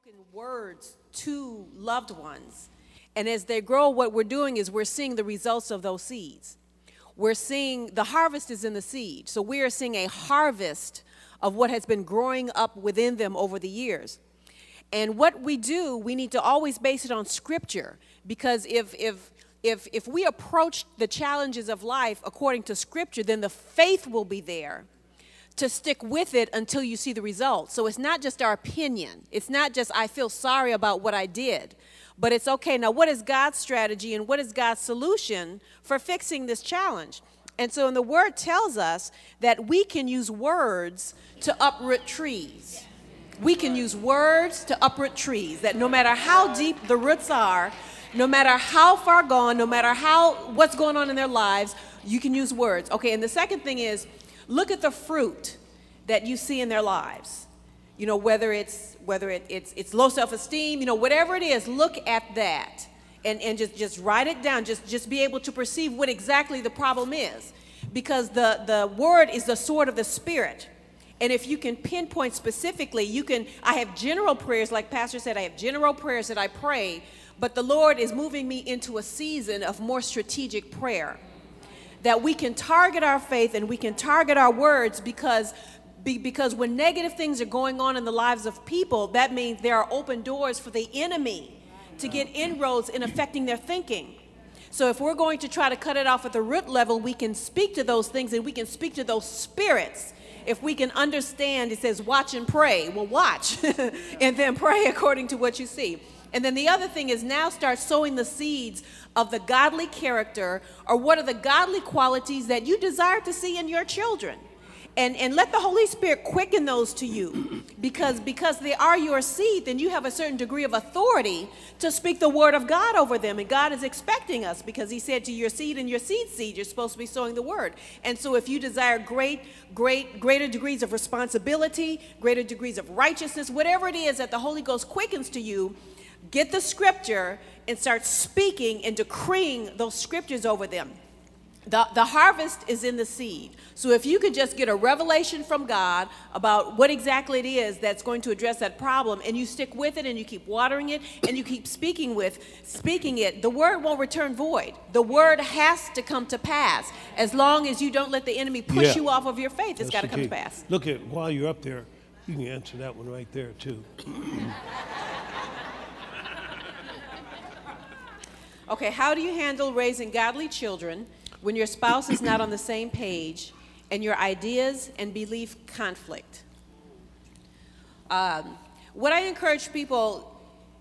spoken words to loved ones. And as they grow, what we're doing is we're seeing the results of those seeds. We're seeing the harvest is in the seed. So we are seeing a harvest of what has been growing up within them over the years. And what we do, we need to always base it on Scripture, because if we approach the challenges of life according to Scripture, then the faith will be there to stick with it until you see the results. So it's not just our opinion. It's not just I feel sorry about what I did, but it's okay. Now, what is God's strategy and what is God's solution for fixing this challenge? And so, the Word tells us that we can use words to uproot trees. We can use words to uproot trees, that no matter how deep the roots are, no matter how far gone, no matter what's going on in their lives, you can use words. Okay, and the second thing is, look at the fruit that you see in their lives. You know, whether it's low self-esteem, you know, whatever it is, look at that and just write it down. Just be able to perceive what exactly the problem is, because the word is the sword of the Spirit. And if you can pinpoint specifically, I have general prayers, like Pastor said, I have general prayers that I pray, but the Lord is moving me into a season of more strategic prayer, that we can target our faith and we can target our words, because when negative things are going on in the lives of people, that means there are open doors for the enemy to get inroads in affecting their thinking. So if we're going to try to cut it off at the root level, we can speak to those things and we can speak to those spirits. If we can understand, it says watch and pray. Well, watch and then pray according to what you see. And then the other thing is now start sowing the seeds of the godly character, or what are the godly qualities that you desire to see in your children. And let the Holy Spirit quicken those to you, because they are your seed, then you have a certain degree of authority to speak the word of God over them. And God is expecting us, because he said to your seed and your seed, you're supposed to be sowing the word. And so if you desire greater degrees of responsibility, greater degrees of righteousness, whatever it is that the Holy Ghost quickens to you, get the scripture and start speaking and decreeing those scriptures over them. The harvest is in the seed. So if you could just get a revelation from God about what exactly it is that's going to address that problem, and you stick with it and you keep watering it and you keep speaking it, the word won't return void. The word has to come to pass. As long as you don't let the enemy push you off of your faith, it's got to come to pass. Look at, while you're up there, you can answer that one right there too. Okay, how do you handle raising godly children when your spouse is not on the same page and your ideas and belief conflict? What I encourage people,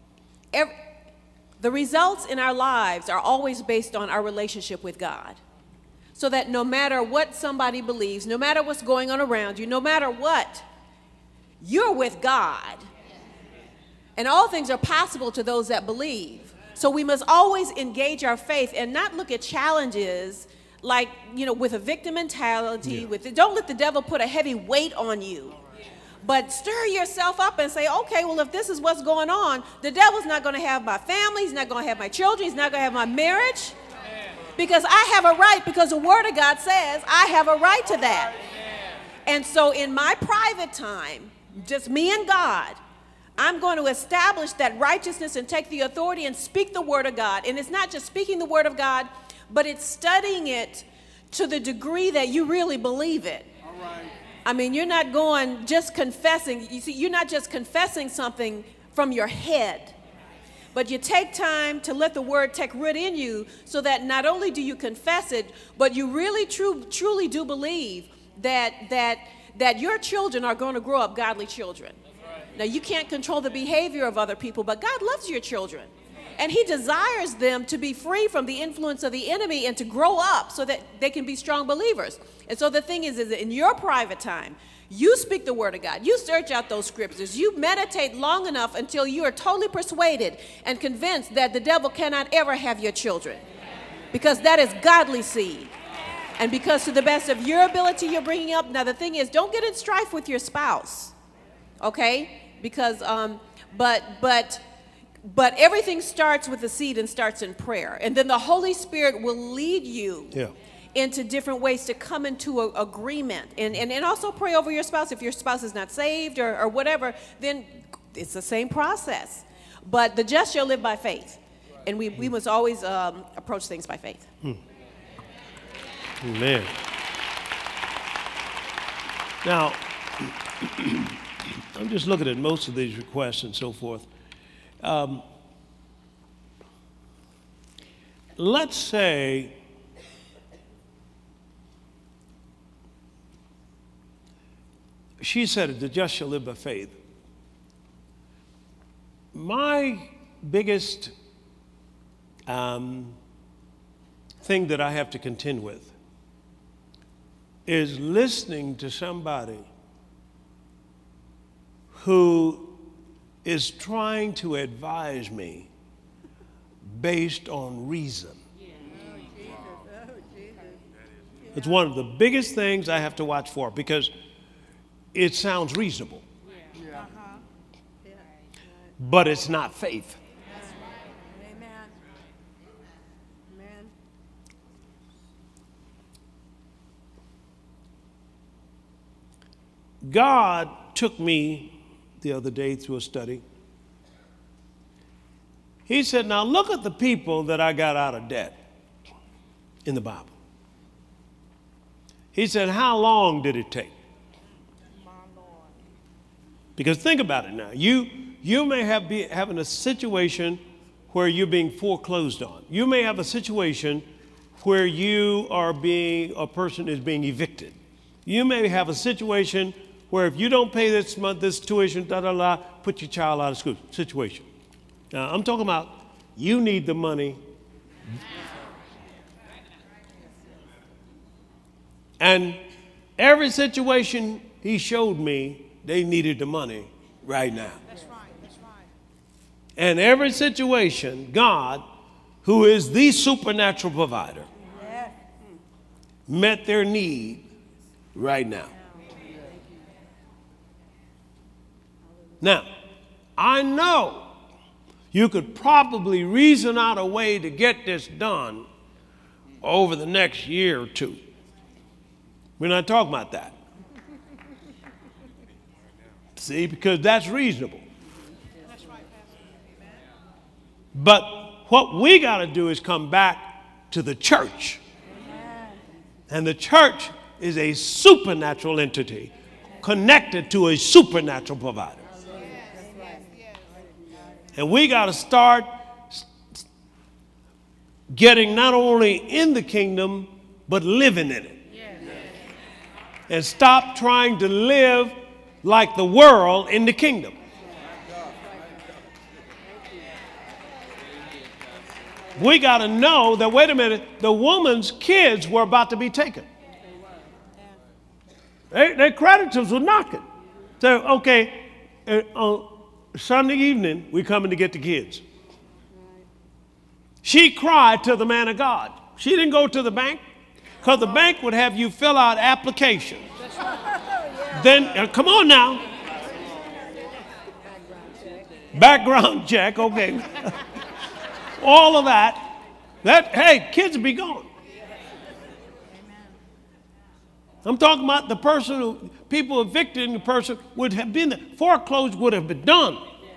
the results in our lives are always based on our relationship with God. So that no matter what somebody believes, no matter what's going on around you, no matter what, you're with God. And all things are possible to those that believe. So we must always engage our faith and not look at challenges like, you know, with a victim mentality. Don't let the devil put a heavy weight on you. But stir yourself up and say, okay, well, if this is what's going on, the devil's not going to have my family. He's not going to have my children. He's not going to have my marriage. Because I have a right, because the word of God says I have a right to that. And so in my private time, just me and God, I'm going to establish that righteousness and take the authority and speak the word of God. And it's not just speaking the word of God, but it's studying it to the degree that you really believe it. All right. I mean, you're not going just confessing. You see, you're not just confessing something from your head, but you take time to let the word take root in you, so that not only do you confess it, but you really truly do believe that your children are going to grow up godly children. Now, you can't control the behavior of other people, but God loves your children. And he desires them to be free from the influence of the enemy and to grow up so that they can be strong believers. And so the thing is that in your private time, you speak the word of God. You search out those scriptures. You meditate long enough until you are totally persuaded and convinced that the devil cannot ever have your children, because that is godly seed. And because to the best of your ability, you're bringing up. Now, the thing is, don't get in strife with your spouse. Okay? Because, but everything starts with the seed and starts in prayer. And then the Holy Spirit will lead you into different ways to come into agreement. And also pray over your spouse. If your spouse is not saved or whatever, then it's the same process. But the just shall live by faith. And we must always approach things by faith. Amen. Now, I'm just looking at most of these requests and so forth. Let's say she said, the just shall live by faith. My biggest thing that I have to contend with is listening to somebody who is trying to advise me based on reason. It's one of the biggest things I have to watch for because it sounds reasonable, but it's not faith. God took me the other day through a study. He said, now look at the people that I got out of debt in the Bible. He said, how long did it take? Because think about it now. You may be having a situation where you're being foreclosed on. You may have a situation where a person is being evicted. You may have a situation where if you don't pay this month, this tuition, put your child out of school situation. Now, I'm talking about you need the money. And every situation he showed me, they needed the money right now. That's right. That's right. And every situation, God, who is the supernatural provider, met their need right now. Now, I know you could probably reason out a way to get this done over the next year or two. We're not talking about that. See, because that's reasonable. But what we got to do is come back to the church. And the church is a supernatural entity connected to a supernatural provider. And we got to start getting not only in the kingdom, but living in it. And stop trying to live like the world in the kingdom. We got to know that, wait a minute, the woman's kids were about to be taken. Their creditors were knocking. So, okay, Sunday evening, we're coming to get the kids. She cried to the man of God. She didn't go to the bank because the bank would have you fill out applications. Then, come on now. Background check, okay. All of that. Hey, kids will be gone. I'm talking about the person people evicting the person would have been there. Foreclosure would have been done.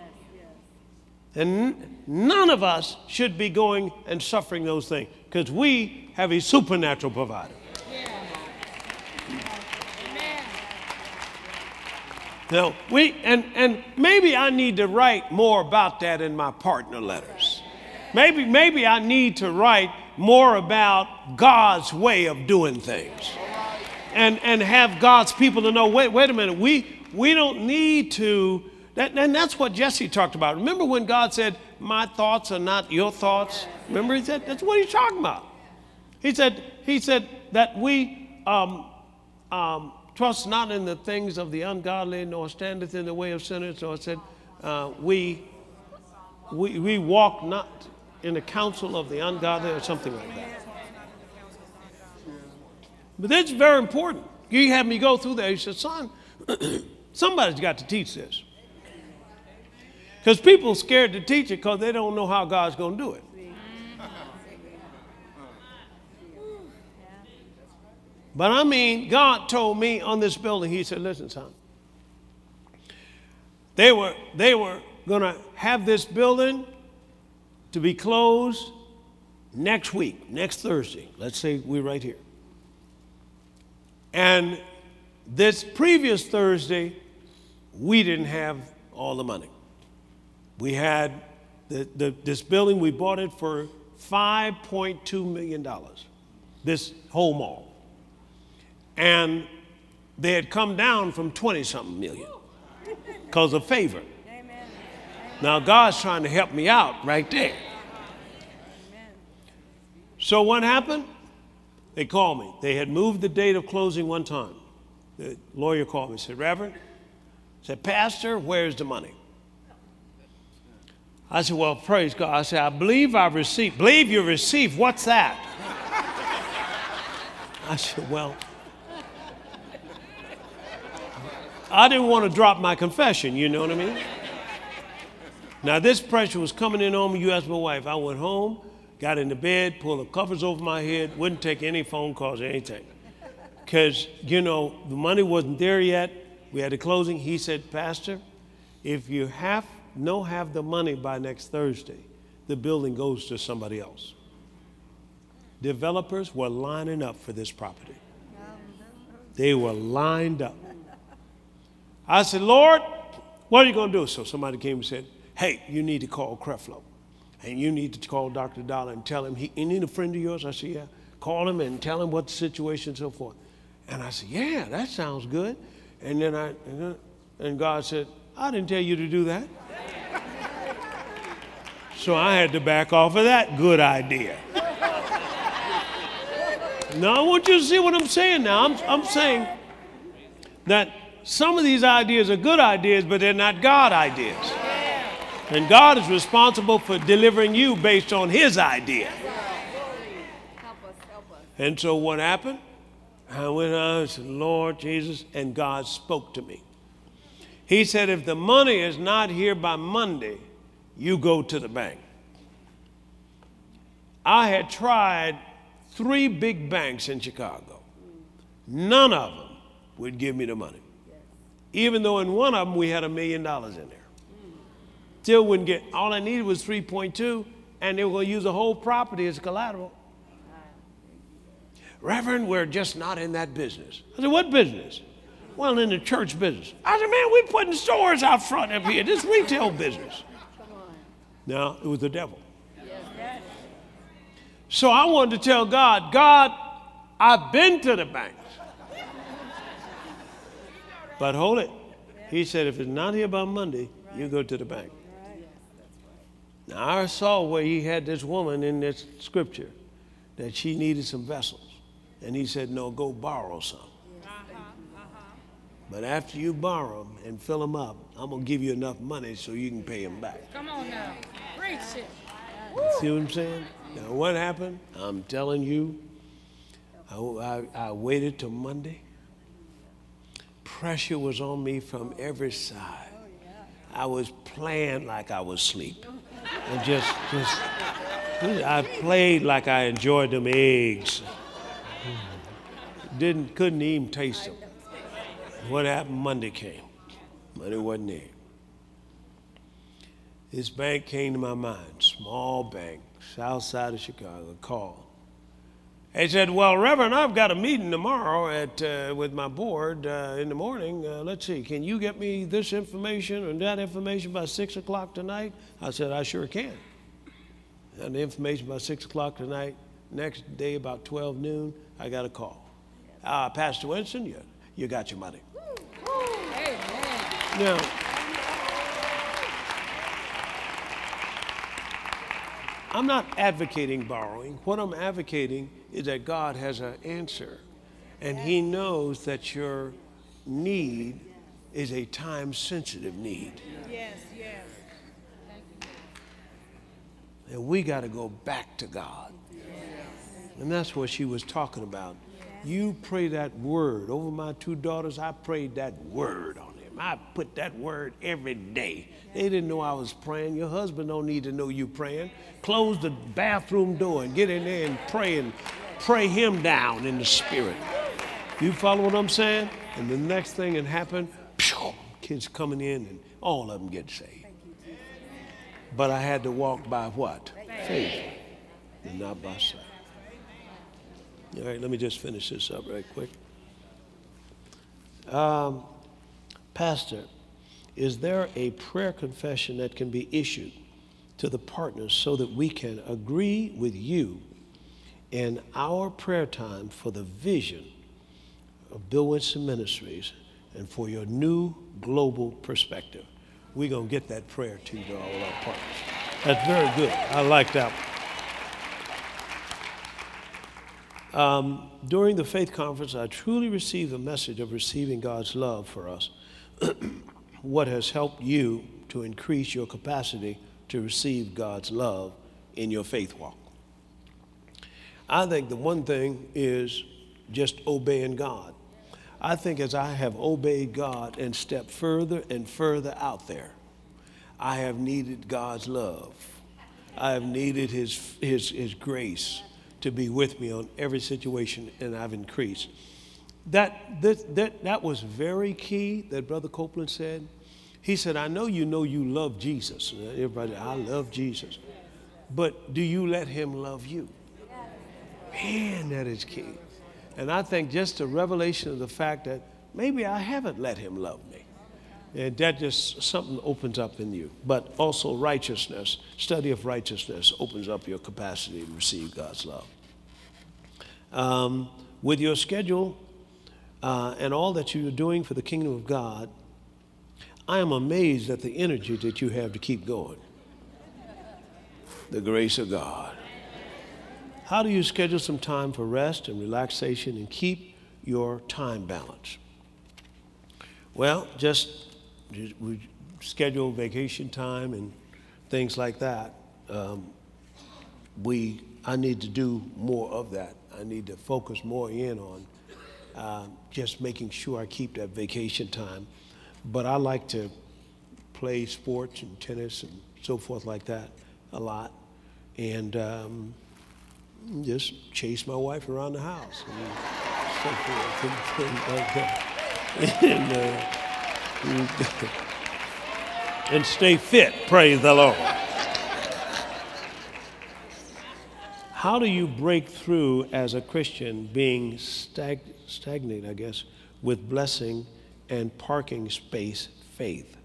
And none of us should be going and suffering those things because we have a supernatural provider. Now, and maybe I need to write more about that in my partner letters. Maybe I need to write more about God's way of doing things. And have God's people to know, wait a minute, we don't need to, and that's what Jesse talked about. Remember when God said, my thoughts are not your thoughts? Remember he said, that's what he's talking about. He said that we trust not in the things of the ungodly, nor standeth in the way of sinners, nor said, we walk not in the counsel of the ungodly, or something like that. But that's very important. He had me go through that. He said, son, somebody's got to teach this. Because people are scared to teach it because they don't know how God's going to do it. But I mean, God told me on this building, he said, listen, son, They were going to have this building to be closed next week, next Thursday. Let's say we're right here. And this previous Thursday, we didn't have all the money. We had this building, we bought it for $5.2 million, this whole mall. And they had come down from 20-something million because of favor. Amen. Now, God's trying to help me out right there. Amen. So what happened? They called me. They had moved the date of closing one time. The lawyer called me and said, Reverend, said, Pastor, where's the money? I said, well, praise God. I said, I believe I received. Believe you received. What's that? I said, well, I didn't want to drop my confession, you know what I mean? Now, this pressure was coming in on me. You asked my wife. I went home, got into bed, pulled the covers over my head, wouldn't take any phone calls or anything. Because, you know, the money wasn't there yet. We had the closing. He said, Pastor, if you have the money by next Thursday, the building goes to somebody else. Developers were lining up for this property. They were lined up. I said, Lord, what are you going to do? So somebody came and said, hey, you need to call Creflo. And you need to call Dr. Dollar and tell him, he need a friend of yours? I said, yeah. Call him and tell him what the situation and so forth. And I said, yeah, that sounds good. And then and God said, I didn't tell you to do that. So I had to back off of that good idea. Now, I want you to see what I'm saying now. I'm saying that some of these ideas are good ideas, but they're not God ideas. And God is responsible for delivering you based on his idea. And so what happened? I went out and said, Lord Jesus, and God spoke to me. He said, if the money is not here by Monday, you go to the bank. I had tried 3 big banks in Chicago. None of them would give me the money. Even though in one of them we had $1 million in there. Still wouldn't get, all I needed was 3.2, and they were going to use the whole property as collateral. Reverend, we're just not in that business. I said, what business? Well, in the church business. I said, man, we're putting stores out front up here. This retail business. No, it was the devil. So I wanted to tell God, God, I've been to the banks. But hold it. He said, if it's not here by Monday, you go to the bank. Now, I saw where he had this woman in this scripture that she needed some vessels. And he said, no, go borrow some. But after you borrow them and fill them up, I'm going to give you enough money so you can pay them back. Come on now. Preach it. See what I'm saying? Now, what happened? I'm telling you, I waited till Monday. Pressure was on me from every side. I was playing like I was asleep. And I played like I enjoyed them eggs. Couldn't even taste them. What happened? Monday came. Money wasn't there. This bank came to my mind, small bank, south side of Chicago, called. They said, well, Reverend, I've got a meeting tomorrow with my board in the morning. Let's see, can you get me this information and that information by 6 o'clock tonight? I said, I sure can. And the information by 6 o'clock tonight. Next day, about 12 noon, I got a call. Pastor Winston, you got your money. Now, I'm not advocating borrowing. What I'm advocating is that God has an answer, and he knows that your need is a time-sensitive need. Yes, yes. And we got to go back to God. And that's what she was talking about. You pray that word. Over my 2 daughters, I prayed that word on them. I put that word every day. They didn't know I was praying. Your husband don't need to know you praying. Close the bathroom door and get in there and pray him down in the spirit. You follow what I'm saying? And the next thing that happened, kids coming in, and all of them get saved. But I had to walk by what? Faith, and not by sight. All right, let me just finish this up right quick. Pastor, is there a prayer confession that can be issued to the partners so that we can agree with you in our prayer time for the vision of Bill Winston Ministries and for your new global perspective? We're going to get that prayer to all our partners. That's very good. I like that one. During the faith conference, I truly received the message of receiving God's love for us. What has helped you to increase your capacity to receive God's love in your faith walk? I think the one thing is just obeying God. I think as I have obeyed God and stepped further and further out there, I have needed God's love. I have needed his grace to be with me on every situation, and I've increased. That was very key that Brother Copeland said. He said, I know you love Jesus. Everybody, I love Jesus. But do you let him love you? Man, that is key. And I think just a revelation of the fact that maybe I haven't let him love me. And that just something opens up in you. But also righteousness, study of righteousness opens up your capacity to receive God's love. With your schedule and all that you are doing for the kingdom of God, I am amazed at the energy that you have to keep going. The grace of God. How do you schedule some time for rest and relaxation and keep your time balance? Well, we schedule vacation time and things like that. I need to do more of that. I need to focus more in on just making sure I keep that vacation time. But I like to play sports and tennis and so forth like that a lot. And just chase my wife around the house and so forth and things like that. And stay fit, praise the Lord. How do you break through as a Christian being stagnant, I guess, with blessing and parking space faith?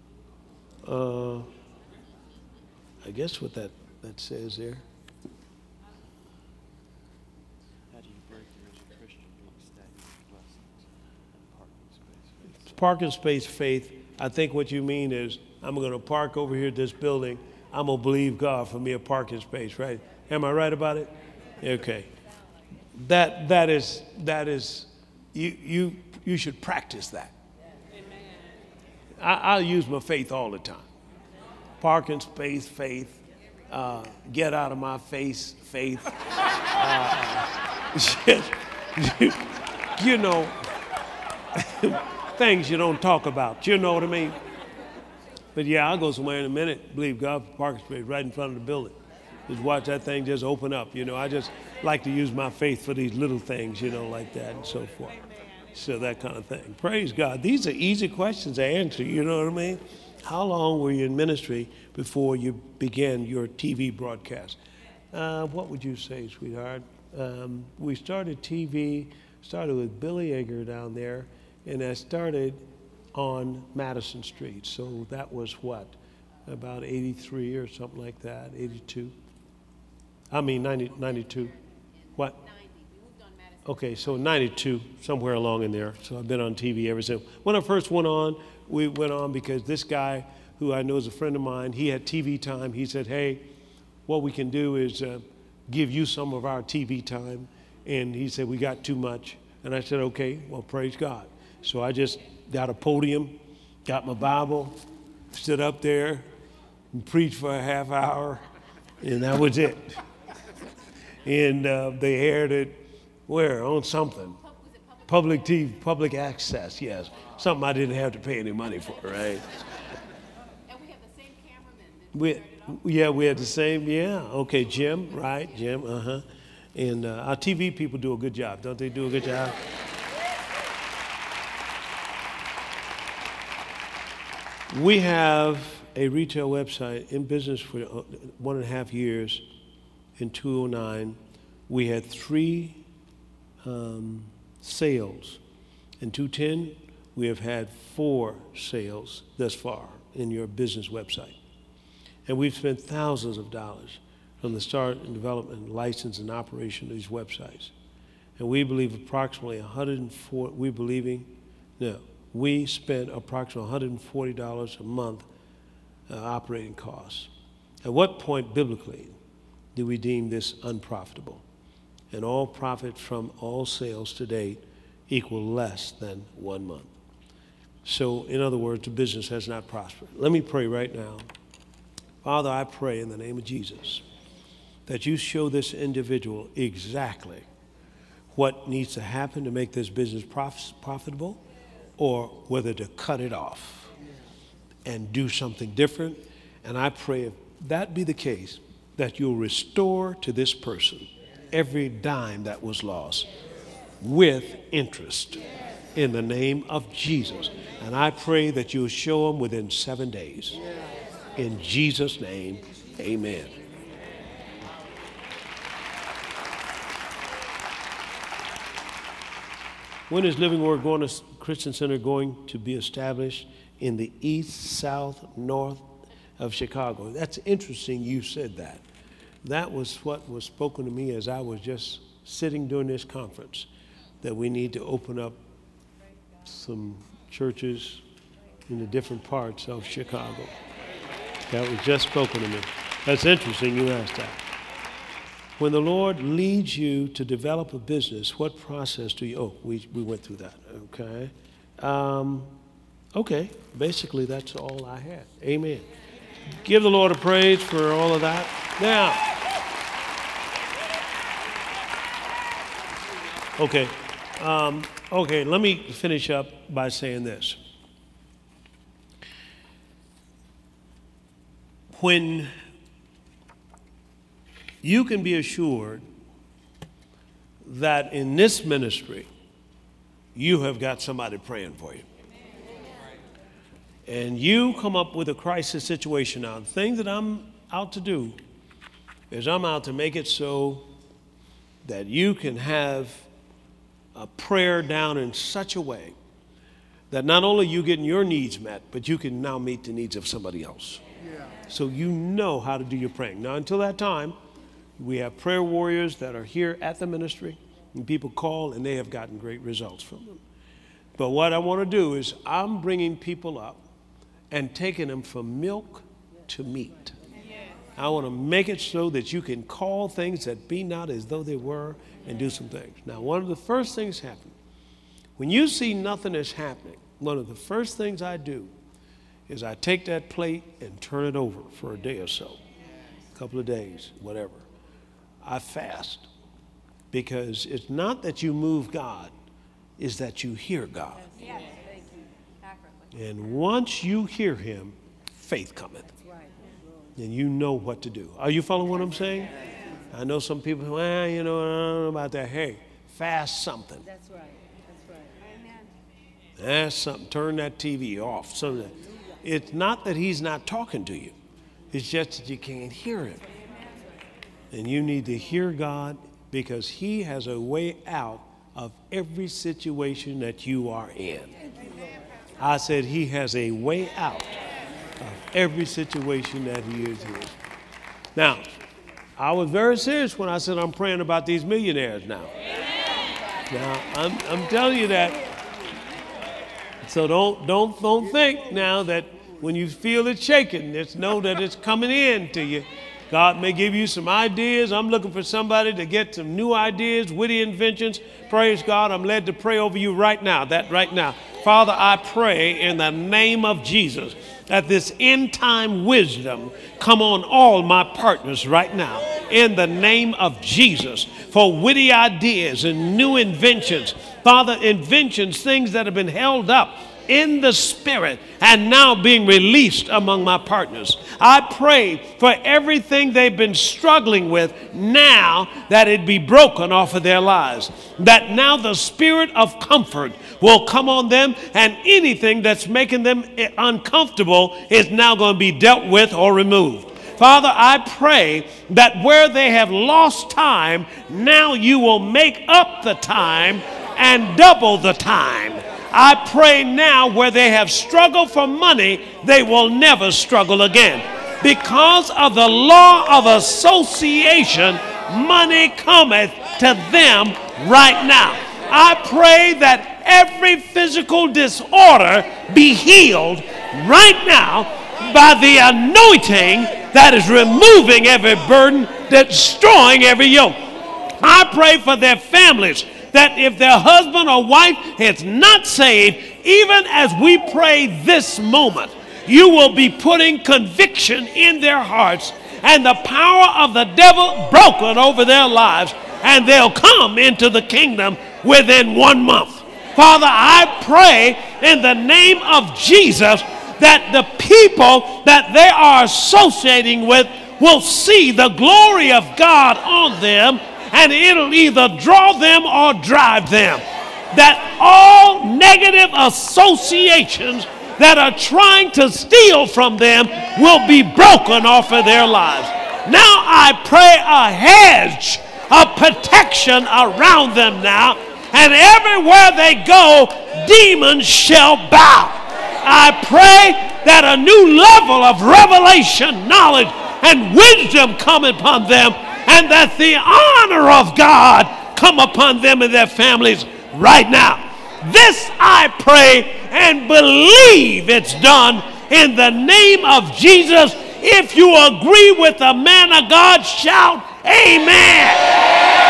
I guess what that says there. How do you break through as a Christian being stagnant with blessings and parking space faith? Parking space faith, I think what you mean is I'm going to park over here at this building. I'm going to believe God for me a parking space, right? Am I right about it? Okay. That is you should practice that. I'll use my faith all the time. Parking space faith. Get out of my face faith. You know, things you don't talk about. You know what I mean? But yeah, I'll go somewhere in a minute, believe God for parking space right in front of the building. Just watch that thing just open up. You know, I just like to use my faith for these little things, you know, like that and so forth. So that kind of thing. Praise God. These are easy questions to answer, you know what I mean? How long were you in ministry before you began your TV broadcast? What would you say, sweetheart? We started TV, started with Billy Egger down there, and I started on Madison Street. So that was what? About 83 or something like that, 82. I mean 92. What? 90. We moved on Madison. Okay, so 92, somewhere along in there. So I've been on TV ever since. When I first went on, we went on because this guy, who I know is a friend of mine, he had TV time. He said, hey, what we can do is give you some of our TV time. And he said, we got too much. And I said, okay, well, praise God. So I just got a podium, got my Bible, stood up there and preached for a half hour, and that was it. And they aired it where? On something. Public TV, public access, yes. Something I didn't have to pay any money for, right? And we have the same cameraman. We had the same, okay, Jim, right, Jim, And our TV people do a good job, don't they do a good job? We have a retail website in business for 1.5 years. In 2009, we had 3 sales. In 2010, we have had 4 sales thus far in your business website. And we've spent thousands of dollars from the start and development, license, and operation of these websites. And we believe approximately we spent approximately $140 a month operating costs. At what point biblically do we deem this unprofitable? And all profit from all sales to date equal less than 1 month. So, in other words, the business has not prospered. Let me pray right now. Father, I pray in the name of Jesus that you show this individual exactly what needs to happen to make this business profitable, or whether to cut it off and do something different. And I pray, if that be the case, that you'll restore to this person every dime that was lost with interest in the name of Jesus. And I pray that you'll show them within 7 days. In Jesus' name, amen. When is Living Word Christian Center going to be established in the east, south, north of Chicago? That's interesting you said that. That was what was spoken to me as I was just sitting during this conference, that we need to open up some churches in the different parts of Chicago. That was just spoken to me. That's interesting you asked that. When the Lord leads you to develop a business, what process do you, we went through that, okay. Okay, basically that's all I had. Amen. Give the Lord a praise for all of that. Now, okay, let me finish up by saying this. When you can be assured that in this ministry, you have got somebody praying for you. And you come up with a crisis situation now. The thing that I'm out to do is I'm out to make it so that you can have a prayer down in such a way that not only you getting your needs met, but you can now meet the needs of somebody else. Yeah. So you know how to do your praying. Now, until that time, we have prayer warriors that are here at the ministry, and people call, and they have gotten great results from them. But what I want to do is I'm bringing people up and taking them from milk to meat. I want to make it so that you can call things that be not as though they were and do some things. Now, one of the first things happen, when you see nothing is happening, one of the first things I do is I take that plate and turn it over for a day or so, a couple of days, whatever. I fast, because it's not that you move God, it's that you hear God. Yes. And once you hear him, faith cometh. And you know what to do. Are you following what I'm saying? I know some people say, well, I don't know about that. Hey, fast something. That's right. That's right. Amen. Fast something. Turn that TV off. So that it's not that he's not talking to you. It's just that you can't hear him. And you need to hear God, because he has a way out of every situation that you are in. I said he has a way out of every situation that he is in. Now, I was very serious when I said I'm praying about these millionaires now. Now, I'm telling you that. So don't think now that when you feel it shaking, just know that it's coming in to you. God may give you some ideas. I'm looking for somebody to get some new ideas, witty inventions. Praise God. I'm led to pray over you right now, right now. Father, I pray in the name of Jesus that this end time wisdom come on all my partners right now. In the name of Jesus, for witty ideas and new inventions. Father, inventions, things that have been held up in the spirit and now being released among my partners. I pray for everything they've been struggling with now, that it be broken off of their lives. That now the spirit of comfort will come on them, and anything that's making them uncomfortable is now going to be dealt with or removed. Father, I pray that where they have lost time, now you will make up the time and double the time. I pray now where they have struggled for money, they will never struggle again. Because of the law of association, money cometh to them right now. I pray that every physical disorder be healed right now by the anointing that is removing every burden, destroying every yoke. I pray for their families that if their husband or wife is not saved, even as we pray this moment, you will be putting conviction in their hearts and the power of the devil broken over their lives, and they'll come into the kingdom within 1 month. Father, I pray in the name of Jesus that the people that they are associating with will see the glory of God on them, and it'll either draw them or drive them. That all negative associations that are trying to steal from them will be broken off of their lives. Now I pray a hedge of protection around them now, and everywhere they go, demons shall bow. I pray that a new level of revelation, knowledge, and wisdom come upon them, and that the honor of God come upon them and their families right now. This I pray and believe it's done in the name of Jesus. If you agree with the man of God, shout amen.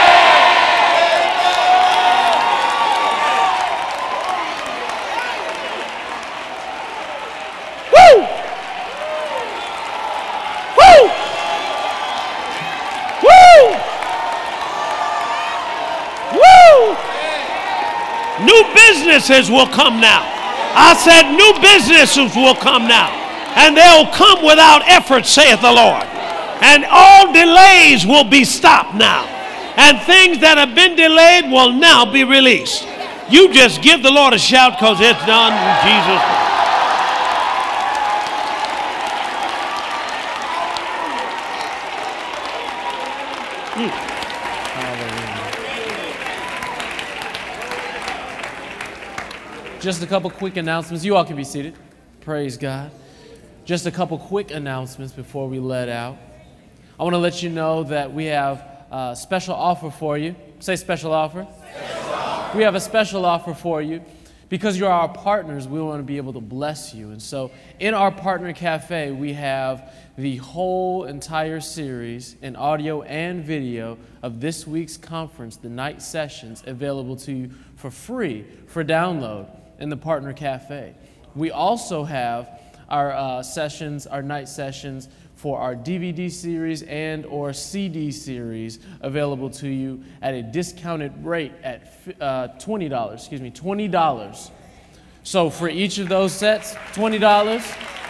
New businesses will come now. I said new businesses will come now. And they'll come without effort, saith the Lord. And all delays will be stopped now. And things that have been delayed will now be released. You just give the Lord a shout because it's done in Jesus' name. Just a couple quick announcements. You all can be seated. Praise God. Just a couple quick announcements before we let out. I want to let you know that we have a special offer for you. Say special offer. Special offer. We have a special offer for you. Because you're our partners, we want to be able to bless you. And so in our Partner Cafe, we have the whole entire series in audio and video of this week's conference, the night sessions, available to you for free for download in the Partner Cafe. We also have our sessions, our night sessions for our DVD series and or CD series available to you at a discounted rate at $20. So for each of those sets, $20,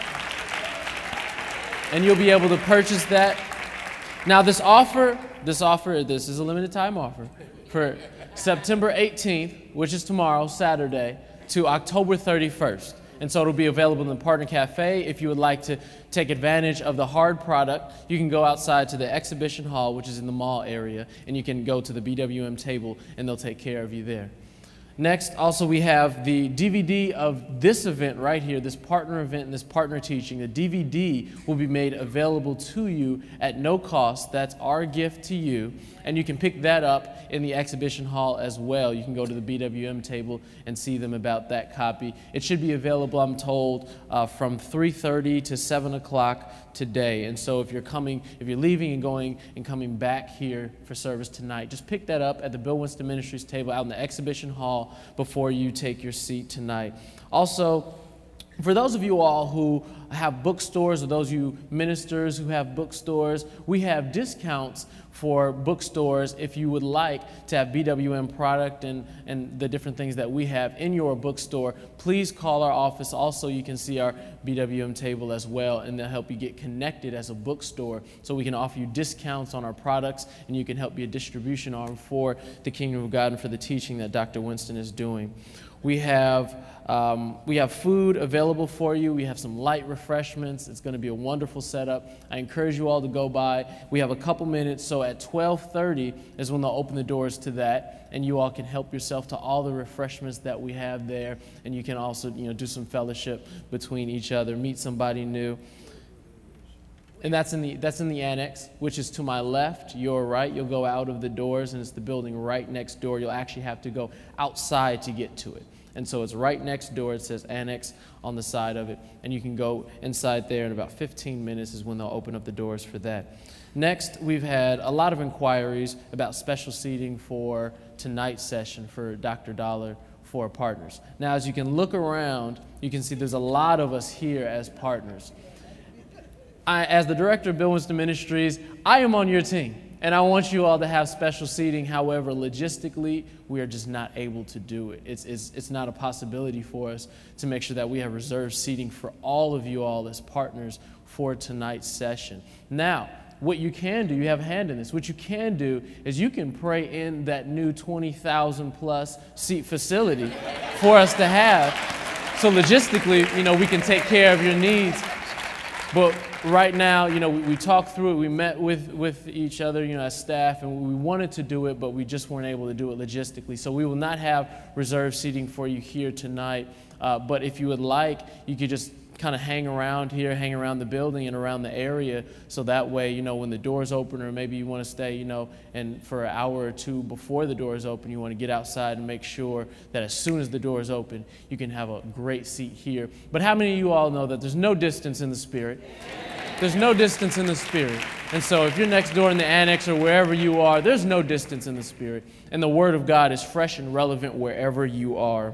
and you'll be able to purchase that. Now this is a limited time offer for September 18th, which is tomorrow, Saturday, to October 31st. And so it'll be available in the Partner Cafe. If you would like to take advantage of the hard product, you can go outside to the exhibition hall, which is in the mall area, and you can go to the BWM table, and they'll take care of you there. Next, also we have the DVD of this event right here, this partner event and this partner teaching. The DVD will be made available to you at no cost. That's our gift to you. And you can pick that up in the exhibition hall as well. You can go to the BWM table and see them about that copy. It should be available, I'm told, from 3:30 to 7 o'clock today. And so if you're leaving and going and coming back here for service tonight, just pick that up at the Bill Winston Ministries table out in the exhibition hall before you take your seat tonight. Also, for those of you all who have bookstores, or those of you ministers who have bookstores, we have discounts for bookstores if you would like to have BWM product and the different things that we have in your bookstore. Please call our office. Also, you can see our BWM table as well, and they'll help you get connected as a bookstore so we can offer you discounts on our products, and you can help be a distribution arm for the Kingdom of God and for the teaching that Dr. Winston is doing. We have food available for you. We have some light refreshments. It's going to be a wonderful setup. I encourage you all to go by. We have a couple minutes, so at 12:30 is when they'll open the doors to that, and you all can help yourself to all the refreshments that we have there, and you can also, do some fellowship between each other, meet somebody new. And that's in the annex, which is to my left, your right. You'll go out of the doors, and it's the building right next door. You'll actually have to go outside to get to it. And so it's right next door. It says annex on the side of it. And you can go inside there in about 15 minutes is when they'll open up the doors for that. Next, we've had a lot of inquiries about special seating for tonight's session for Dr. Dollar for our partners. Now, as you can look around, you can see there's a lot of us here as partners. As the director of Bill Winston Ministries, I am on your team, and I want you all to have special seating. However, logistically, we are just not able to do it. It's not a possibility for us to make sure that we have reserved seating for all of you all as partners for tonight's session. Now, what you can do, you have a hand in this, what you can do is you can pray in that new 20,000 plus seat facility for us to have. So logistically, we can take care of your needs. But right now, we talked through it. We met with each other, as staff, and we wanted to do it, but we just weren't able to do it logistically. So we will not have reserved seating for you here tonight. But if you would like, you could just kind of hang around here, hang around the building and around the area. So that way, when the doors open, or maybe you want to stay, and for an hour or two before the doors open, you want to get outside and make sure that as soon as the doors open, you can have a great seat here. But how many of you all know that there's no distance in the Spirit? There's no distance in the Spirit. And so if you're next door in the annex or wherever you are, there's no distance in the Spirit. And the Word of God is fresh and relevant wherever you are.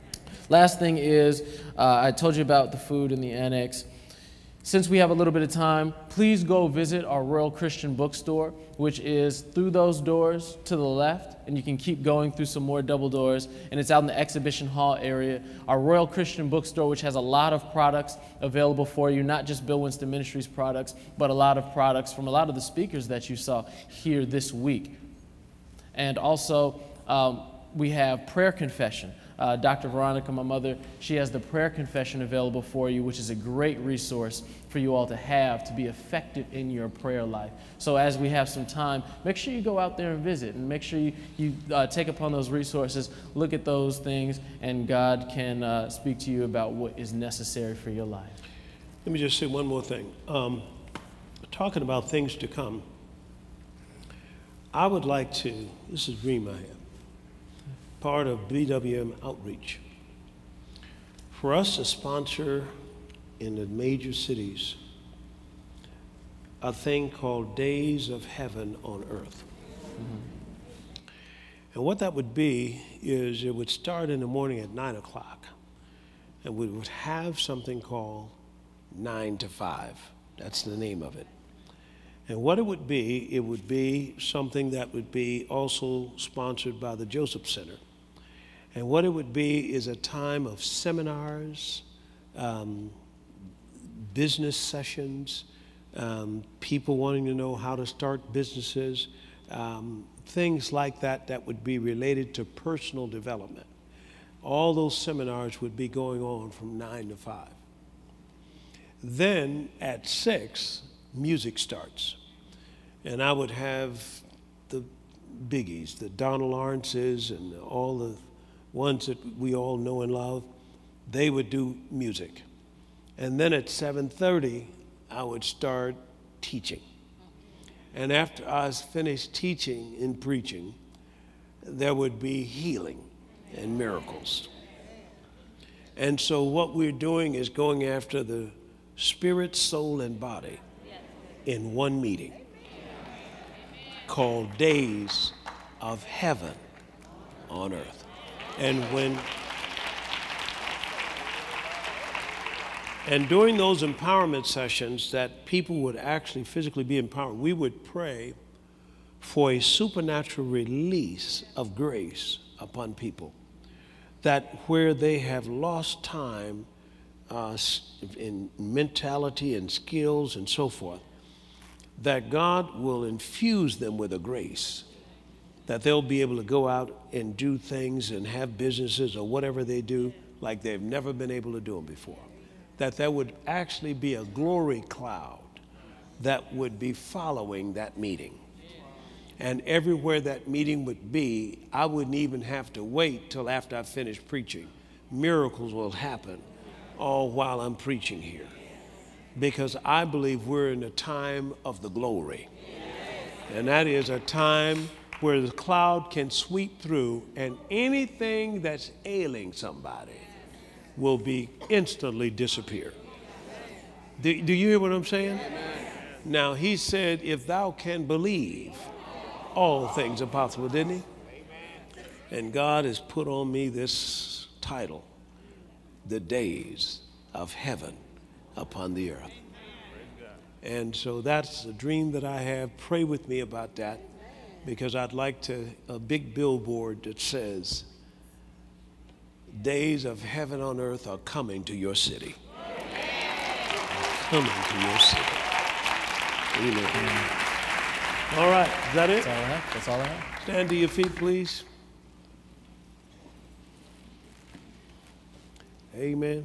Last thing is, I told you about the food in the annex. Since we have a little bit of time, please go visit our Royal Christian Bookstore, which is through those doors to the left, and you can keep going through some more double doors, and it's out in the exhibition hall area. Our Royal Christian Bookstore, which has a lot of products available for you, not just Bill Winston Ministries products, but a lot of products from a lot of the speakers that you saw here this week. And also, we have prayer confession. Dr. Veronica, my mother, she has the prayer confession available for you, which is a great resource for you all to have to be effective in your prayer life. So as we have some time, make sure you go out there and visit, and make sure you take upon those resources, look at those things, and God can speak to you about what is necessary for your life. Let me just say one more thing. Talking about things to come, I would like to, this is a dream I have, part of BWM Outreach, for us to sponsor in the major cities a thing called Days of Heaven on Earth. Mm-hmm. And what that would be is it would start in the morning at 9 o'clock, and we would have something called 9 to 5. That's the name of it. And what it would be something that would be also sponsored by the Joseph Center. And what it would be is a time of seminars, business sessions, people wanting to know how to start businesses, things like that would be related to personal development. All those seminars would be going on from 9 to 5. Then at 6, music starts. And I would have the biggies, the Donald Lawrences and all the ones that we all know and love. They would do music. And then at 7:30, I would start teaching. And after I was finished teaching and preaching, there would be healing and miracles. And so what we're doing is going after the spirit, soul, and body in one meeting called Days of Heaven on Earth. And during those empowerment sessions that people would actually physically be empowered, we would pray for a supernatural release of grace upon people, that where they have lost time in mentality and skills and so forth, that God will infuse them with a grace that they'll be able to go out and do things and have businesses or whatever they do like they've never been able to do them before. That there would actually be a glory cloud that would be following that meeting. And everywhere that meeting would be, I wouldn't even have to wait till after I finish preaching. Miracles will happen all while I'm preaching here. Because I believe we're in a time of the glory. And that is a time where the cloud can sweep through and anything that's ailing somebody will be instantly disappear. Do you hear what I'm saying? Now, he said, if thou can believe, all things are possible, didn't he? And God has put on me this title, The Days of Heaven Upon the Earth. And so that's a dream that I have. Pray with me about that, because I'd like to, a big billboard that says, days of heaven on earth are coming to your city. Coming to your city. Amen. All right, is that it? That's all I have. That's all I have. Stand to your feet, please. Amen.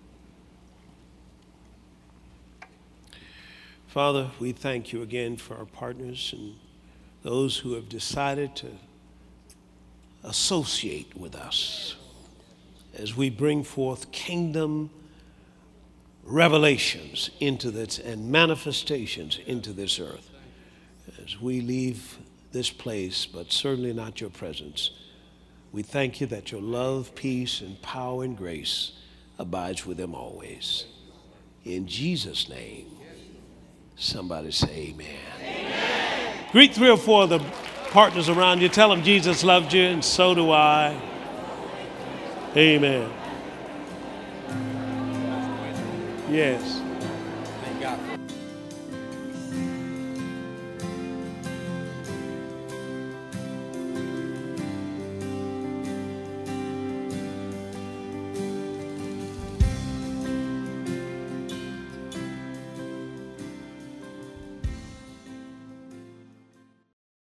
Father, we thank you again for our partners and those who have decided to associate with us as we bring forth kingdom revelations into this and manifestations into this earth. As we leave this place, but certainly not your presence, we thank you that your love, peace, and power and grace abides with them always. In Jesus' name, somebody say amen. Amen. Greet 3 or 4 of the partners around you. Tell them Jesus loved you, and so do I. Amen. Yes.